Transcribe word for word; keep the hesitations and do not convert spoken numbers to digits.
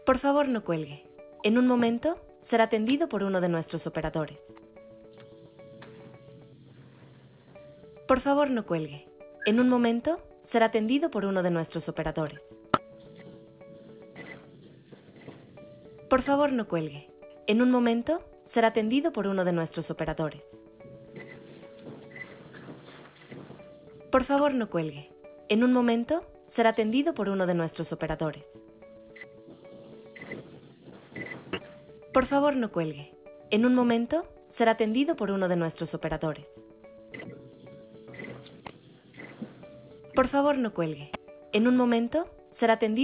Por favor, no cuelgue. En un momento, será atendido por uno de nuestros operadores. Por favor, no cuelgue. En un momento, será atendido por uno de nuestros operadores. Por favor, no cuelgue. En un momento, será atendido por uno de nuestros operadores. Por favor, no cuelgue. En un momento, será atendido por uno de nuestros operadores. Por favor, no cuelgue. En un momento, será atendido por uno de nuestros operadores. Por favor, no cuelgue. En un momento, será atendido